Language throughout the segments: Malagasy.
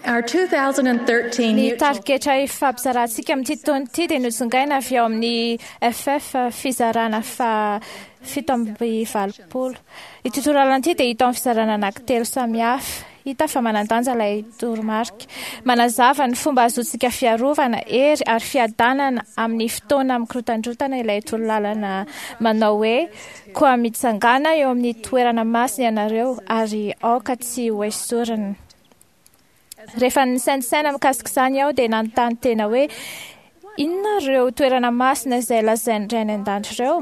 Our 2013 Ny mutual tarigetra fampizarantsika amin'ity taona ity dia nozongaina avy eo amin'ny FF fizarana fito amby valopolo. Ity toerana ity dia hita amin'ny fizarana anankitelo samihafa. Hita fa manan-danja ilay toromarika. Manazava ny fomba azotsika fiarovana hery ary fiadanana amin'ny fotoana mikorotandrotana ilay torolalana manao hoe koa mitsangana eo amin'ny toerana masina ianareo ary aoka tsy ho esorina. Rehefa nisainisaina mikasika izany aho dia nanontany tena hoe inona ireo toerana masina izay lazainy Ray any an-danitra ireo?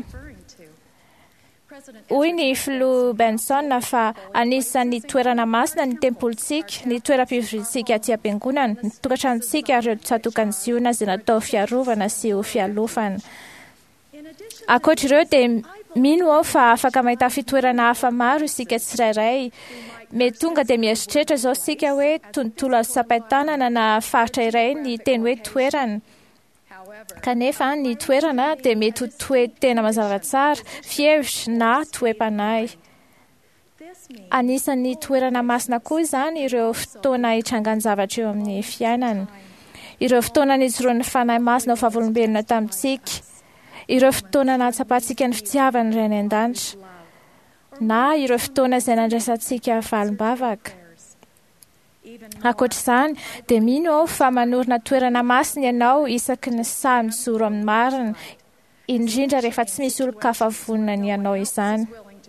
Hoy ny Filoha Benson fa anisan'ny toerana masina ny tempolintsika, ny toeram-pivoriantsika aty am-piangonana, ny tokantranontsika ireo tsatokan-ziona izay natao fiarovana sy ho fialofana. Ankoatr'ireo dia mino aho fa afaka mahita fitoerana hafa maro isika tsirairay. Mety tonga dia mieritreritra izao isika hoe tontolo azo-sapain-tanana na faritra iray ny teny hoe toerana. Kanefa ny toerana dia mety ho toe-tena mazava tsara, fievitra na toe-panahy. Anisan'ny toerana masina koa izany ireo fotoana hitrangan-javatra eo amin'ny fiainana. Ireo fotoana nijoroan'ny fanahy masina ho fahavolombelona tamintsika. Ireo fotoana nahatsapantsika ny fitiavana Ray any an-danitra. Na ireo fotoana izay nandraisantsika valim-bavaka. Ankoatr'izany dia mino aho fa manorina toerana masina ianao isaky ny sahy mijoro amin'ny marina, indrindra rehefa tsy misy olon-kafa vonona ianao izany.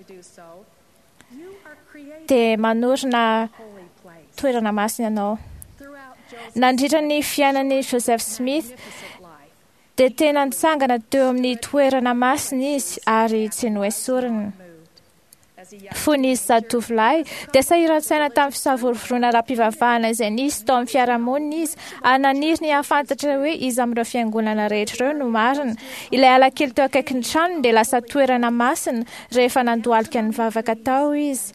Dia manorina toerana masina ianao. Nandritra ny fiainan'i Joseph Smith dia tena nitsangana teo amin'ny toerana masina izy ary tsy noesorina. Fony zatovolahy dia sahiran-tsaina tamin'ny fisavorovona ara-pivavahana izay nisy tao amin'ny fiarahamonina izy ananiry ny ahafantatra hoe iza amin'ireo fiangonana rehetra ireo no marina. Ilay alakely teo akaikin'ny tranony dia lasa toerana masina rehefa nandohalika ny vavaka tao izy.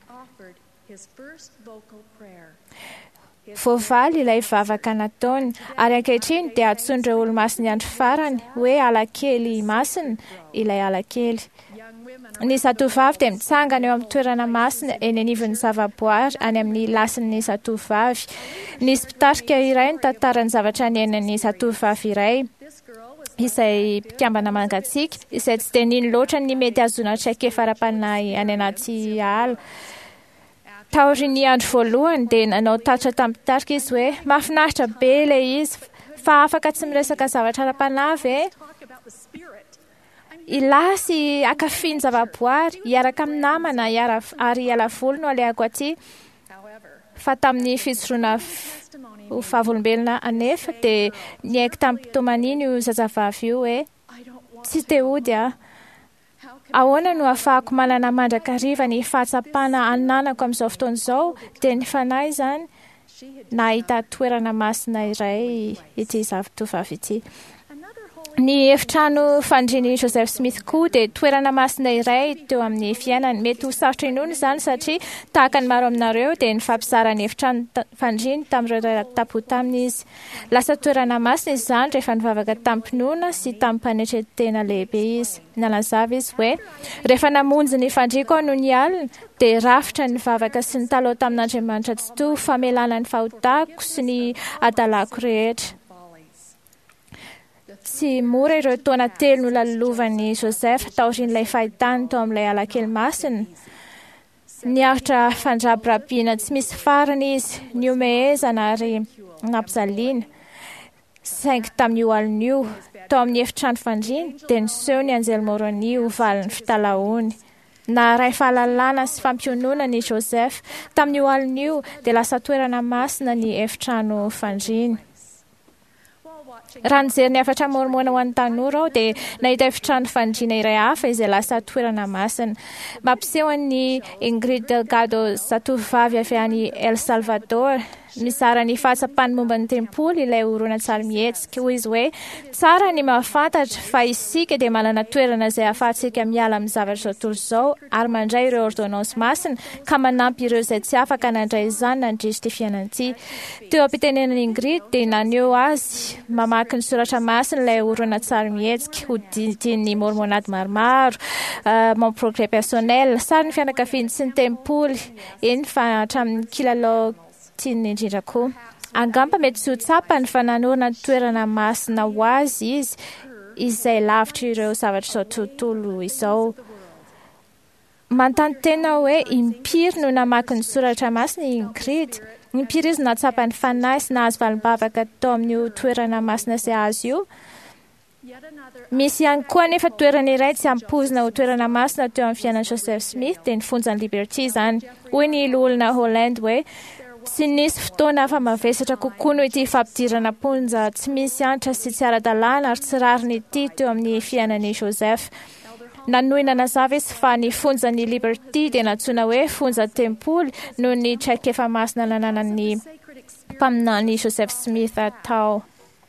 Voavaly ilay vavaka nataony ary ankehitriny dia antsoin'ireo olo-masina andro farany hoe alakely masina ilay alakely. Ny zatovavy dia mitsangana eo amin'ny toerana masina eny anivon'ny zavaboary any amin'ny lasin'ny zatovavy. Nisy mpitarika iray nitantarany zavatra niainan'ny zatovavy iray izay mpikambana mangatsiaka izay tsy dia nino loatra ny mety azona traikefa ara-panahy any anaty ala. Taorian'ny andro voalohany dia nanao tatra tamin'ny mpitarika izy hoe mahafinaritra be ilay izy fa afaka tsy miresaka zavatra ara-panahy ve? Ilasy akafiany zavaboary hiaraka amin'ny namana ary hiala voly no alehako aty. Fa tamin'ny fijoroana ho fahavolombelona anefa dia niaiky tamin'ny mpitomaniny io zazavavy io hoe tsy te hody aho. Ahoana no ahafahako manana mandrakariva ny fahatsapana ananako amin'izao fotoana izao dia ny fanahy izany nahita toerana masina iray ity zatovavy ity. Ny efitrano fandrian'i Joseph Smith koa dia toerana masina iray teo amin'ny fiainany. Mety ho sarotra inoana izany satria tahaka ny maro aminareo dia ny fampizarany efitrano fandriany tamin'ireo tapo taminy izy. Lasa toerana masina izany rehefa nivavaka tamin'ny mpinoana sy tamin'ny mpanetretena lehibe izy. Nalazava izy hoe rehefa namonjy ny fandriako aho no ny alina dia rafitra ny vavaka sy ny taloha tamin'Andriamanitra tsy toa famelana ny fahotako sy ny adalako rehetra. Tsy mora ireo taona telo no lalovan'i Joseph taorian'ilay fahitany tao amin'ilay alakely masina. Niaritra fandrabirabiana tsy misy farany izy, niomehezana ary nampijaliana. Saingy tamin'io alina io, tao amin'ny efitrano fandriana dia niseho ny anjely morony ho valin'ny fitalahoany. Na ray fahalalana sy fampionona ny Joseph tamin'io alina io dia lasa toerana masina ny efitrano fandriana. Raha nijery ny hafatra moromona ho an'ny tanora aho dia nahita efitrano fandriana iray hafa izay lasa toerana masina. Mampiseho ny Ingrid Delgado zatovavy avy any El Salvador mizara ny fahatsapany momba ny tempoly ilay horonan-tsary mihetsika. Hoy izy hoe tsara ny mahafantatra fa isika dia manana toerana izay ahafahantsika miala amin'ny zavatra tontolo izao ary mandray ireo ordonansa masina ka manampy ireo izay tsy afaka nandray izany nandritra ity fiainana ity. Teo am-pitenenan'i Ingrid dia naneho azy mamaky ny soratra masina ilay horonan-tsary mihetsika hodidin'ny mormonady maromaro, mon progrès personnel, sary ny fianakaviany sy ny tempoly eny fa hatramin'ny kilalao tiany indrindra koa. Angamba mety tsy ho tsapany fa nanorina toerana masina ho azy izy izay lavitra ireo zavatra izao tontolo izao. Manontany tena hoe impiry no namaky ny soratra masina i Ingrid. Impiry izy natsapany fanahy sy nahazo valimbavaka tao amin'io toerana masina izay azo io. Misy ihany koa nefa toerana iray tsy ampozina ho toerana masina teo amin'ny fiainan'i Joseph Smith dia ny fonjan'ny Liberty izany. Hoy ny olona Holland hoe tsy nisy fotoana hafa mavesatra kokoa noho ity fampidirana ponja tsy misy antra sy tsy ara-dalàna ary tsy rariny ity teo amin'ny fiainan'i Joseph. Nanohina nazava izy fa ny fonjan'ny Liberty dia natsoina hoe fonja tempoly noho ny traikefa masina nananan'ny mpaminany Joseph Smith tao.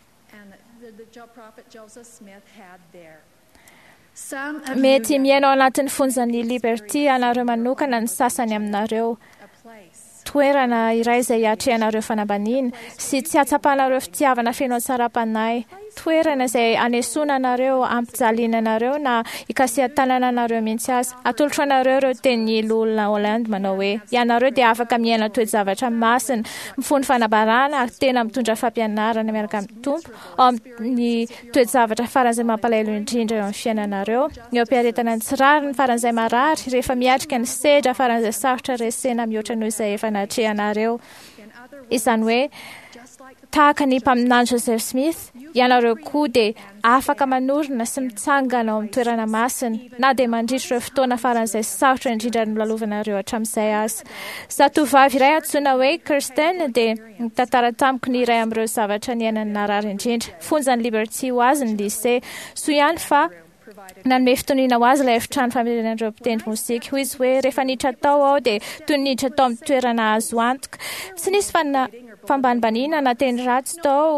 Mety miainao anatin'ny fonjan'ny Liberty anareo manokana ny sasany aminareo. Toerana iray izay atrehanareo fanambaniana sy tsy atsapanareo fitiavana feno tsara-panahy. Toerana izay anesoana anareo, ampijaliana anareo na ikasihan-tanana anareo mihitsy azy. Atolotro anareo ireo tenin'ny olona Holland manao hoe ianareo dia afaka miaina toe-javatra masina, mifono fanabarana ary tena mitondra fampianarana miaraka amin'ny tompo ao amin'ny toe-javatra faran'izay mampalahelo indrindra eo amin'ny fiainanareo. Eo am-piaretana ny tsirary ny faran'izay marary, rehefa miatrika ny sedra faran'izay sarotra resena mihoatra noho izay efa natrehanareo. Izany hoe tahaka ny mpaminany Joseph Smith, ianareo koa dia afaka manorina sy mitsangana ao amin'ny toerana masina na dia mandritra ireo fotoana faran'izay sarotra indrindra no lalovanareo hatramin'izay azy. Zatovovavy iray antsoina hoe Kirsten dia nitantara tamiko ny iray amin'ireo zavatra niainany narary indrindra. Fonjan'ny Liberty ho azy ny lycée. Soa ihany fa nanome fitoniana ho azy ilay efitrano famerenan'ireo mpitendry mozika. Hoy izy hoe rehefa niditra tao aho dia toy ny niditra tao amin'ny toerana azo antoka. Tsy nisy fambanibaniana na teny ratsy tao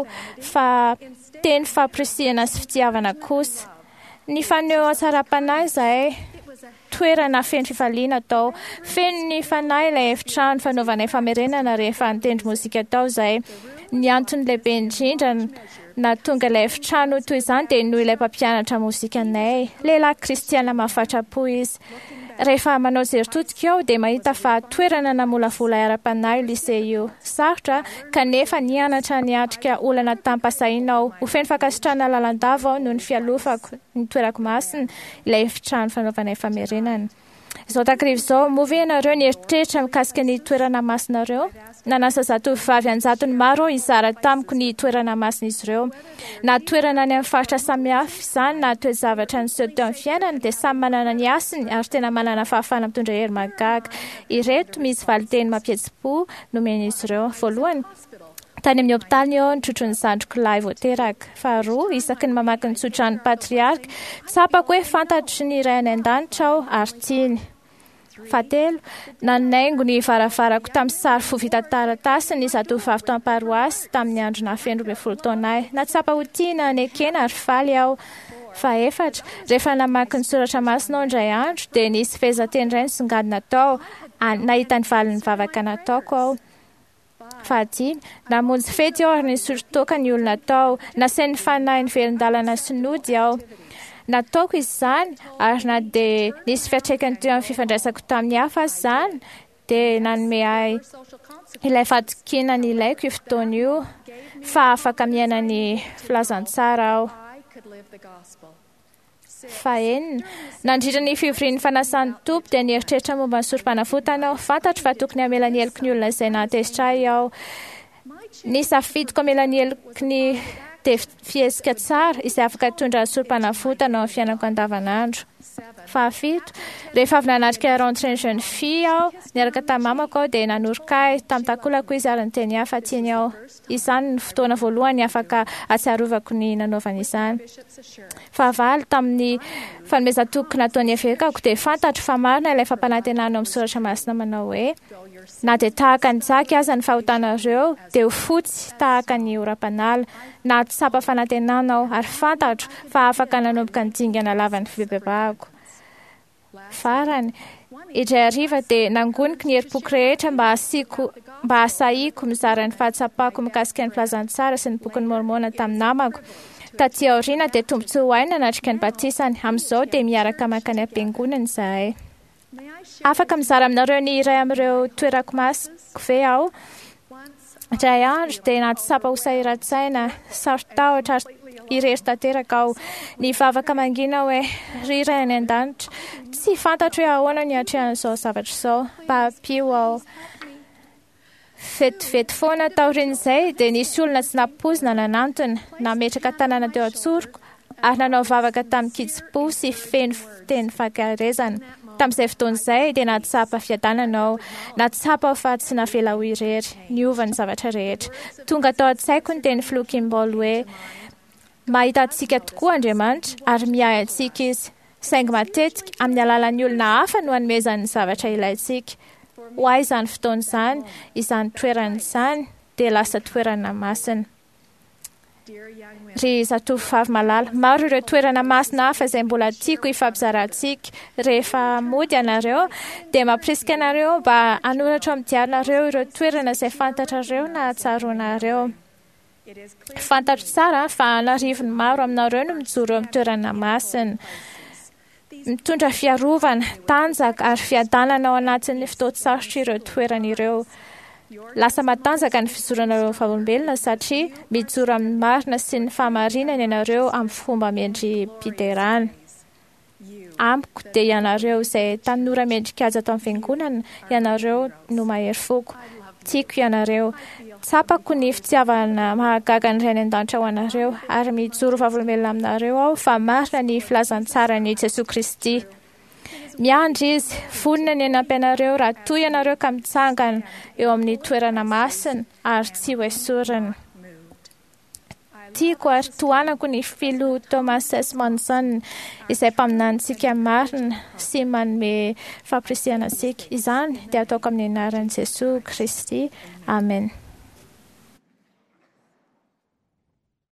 fa teny fampirisihana sy fitiavana kosa. Ny faneho tsara-panahy izahay, toerana feno fifaliana tao. Feno ny fanahy ilay efitrano fanaovana famerenana rehefa nitendry mozika tao izahay. Ny antony lehibe indrindra na tonga ilay efitrano toy izany dia noho ilay mpampianatra mozikanay, lehilahy kristiana mahafatrapo izy. Rehefa manao jery-totika eo dia mahita fa toerana namolavola ara-panahy io lycée io. Sarotra kanefa nianatra niatrika olana tampasahina aho. Ho feno fankasitrana lalandava aho noho ny fialofako ny toerako masina ilay efitrano fanaovana famerenana. Izao takriva izao, movy ianareo ny eritreritra mikasika ny toerana masinareo. Nanasa zatovovavy anjatony maro izara tamiko ny toerana masina izy ireo. Na toerana ny amin'ny faritra samihafa izany na toe-javatra niseho teo amin'ny fiainana dia samy manana ny asiny ary tena manana fahafahana mitondra hery mahagaga. Ireto misy valiteny mampihetsi-po nomen'izy ireo. Voalohany, tany amin'ny hopitaly eo nitrotro ny zandriko lahy vao teraka. Faharoa, isaky ny mamaky ny tsodrany patriarika, tsapako hoe fantatry ny iray any an-danitra aho ary tiany. Fahatelo, nanaingo ny varavarako tamin'ny sary fo vita taratasy ny zatovovavy tao am-paroasy tamin'ny andro nahafeno 12 taonahy. Natsapa ho tiana nekena ary faly aho. Fahaefatra, rehefa namaky ny soratra masina aho indray andro dia nisy fehezanteny iray nisongadina tao, nahita ny valin'ny vavaka nataoko aho. Fahadimy, namonjy fety aho ary nisolo-toaka ny olona tao, nasain'ny fanahy ny velon-dalana sinody aho. Nataoko izy izany ary na dia nisy fiatraikany teo amin'ny fifandraisako tamin'ny hafa izany dia nanome ahy ilay fahatokiana ny ilaiko io fotoana io fa afaka miaina ny filazantsara aho. Fahaenina, nandritra ny fivorian'ny fanasan'ny tompo dia nieritreritra momba ny sorom-panafotana aho. Fantatro fa tokony hamela ny heloko ny olona izay nahatezitra ahy aho. Nisafidiko hamela ny heloko ny dia fihesika tsara izay afaka tondra sorom-panafotana ao amin'ny fiainako andavanandro. Fahafito, rehefa avy nanatrika rentrée jeune fille aho niaraka tamin'ny mamako aho dia nanoroka ahy tamin'ny takolako izy ary niteny hafa tiany aho. Izany ny fotoana voalohany afaka atsiarovako ny nanaovana izany. Fahavalo, tamin'ny fanomezan-toko nataony aveakako dia fantatro fa marina ilay fampanantenana amin'ny soratra masina manao hoe na dia tahaka ny jaky aza ny fahotanareo dia ho fotsy tahaka ny oram-panala. Na tsapa fanantenana aho ary fantatro fa afaka nanomboka ny dingana lavan'ny fibebahako. Farany, indray hariva dia nangoniko ny herim-poko rehetra mba hasahiako mizara ny fahatsapako mikasika ny filazantsara sy ny bokin'ny mormona tamin'ny namako. Taty aoriana dia tombontsoa ho ahy nanatrika ny batisany. Amin'izao dia miaraka makany am-piangonana izahay. Afaka mizara aminareo ny iray amin'ireo toerako masiko ve aho? Dray andro dia anaty sapa ho sahiran-tsaina, sarotahotra irery tanteraka aho. Nivavaka mangina hoe ry any an-danitra, tsy fantatro hoe ahoana ny atrehan'izao zavatra izao. Mpahampio aho. Vetivety foana taorian'izay dia nisy olona tsy nampozina nanantona, nametraka tanàna teo an-tsoroko ary nanao vavaka tamin'ny kitsipo sy feno teny fankaharezana. Tamin'izay fotoan'izay dia nahatsapa fiadanana aho, nahatsapa aho fa tsy navela ho irery, niova ny zavatra rehetra. Tonga tao an-tsaiko ny teny filokim-baolina hoe mahita antsika tokoa Andriamanitra ary miahy antsika izy, saingy matetika amin'ny alalan'ny olona hafa no hanomezany ny zavatra ilaintsika. Ho ahy izany fotoana izany, izany toerana izany dia lasa toerana masina. Ry zatovovavy malala, maro ireo toerana masina hafa izay mbola tiako ifampizarantsika. Rehefa mody ianareo dia mampirisika anareo mba hanoratra amin'ny diarinareo ireo toerana izay fantatrareo na hatsaroanareo. Fantatro tsara fa anarivony maro aminareo no mijoro amin'ny toerana masina, mitondra fiarovana, tanjaka ary fiadanana ao anatin'ny fotoan-tsarotra ireo toerana ireo. Lasa matanjaka ny fizoranareo fahaolombelona satria mijoro amin'ny marina sy ny fahamarinana ianareo amin'ny fomba mendrim-piderana. Amiko dia ianareo izay tanora mendrik'aja tao amin'ny fiangonana, ianareo no mahery foko. Tiako ianareo. Tsapako ny fitiavana mahagaga ny Ray an-danitra ho anareo ary mijoro fahaolombelona aminareo aho fa marina ny filazantsara ny Jesosy Kristy. Miandry izy, vonona ny anampianareo raha toy ianareo ka mitsangana eo amin'ny toerana masina ary tsy ho esorina. Tiako ary tohanako ny filo Thomas S. Monson izay mpaminantsika marina sy manome fampirisihana antsika. Izany dia ataoko amin'ny anaran'i Jesosy Kristy. Amen.